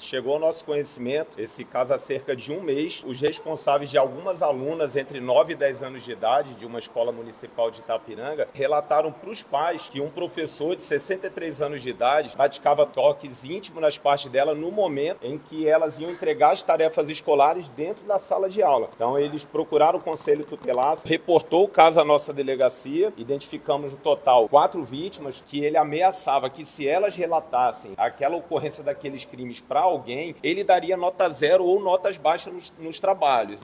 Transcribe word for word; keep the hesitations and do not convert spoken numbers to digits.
Chegou ao nosso conhecimento, esse caso há cerca de um mês, os responsáveis de algumas alunas entre nove e dez anos de idade de uma escola municipal de Itapiranga relataram para os pais que um professor de sessenta e três anos de idade praticava toques íntimos nas partes dela no momento em que elas iam entregar as tarefas escolares dentro da sala de aula. Então eles procuraram o conselho tutelar, reportou o caso à nossa delegacia, identificamos no total quatro vítimas que ele ameaçava que se elas relatassem aquela ocorrência daqueles crimes para alguém, ele daria nota zero ou notas baixas nos, nos trabalhos.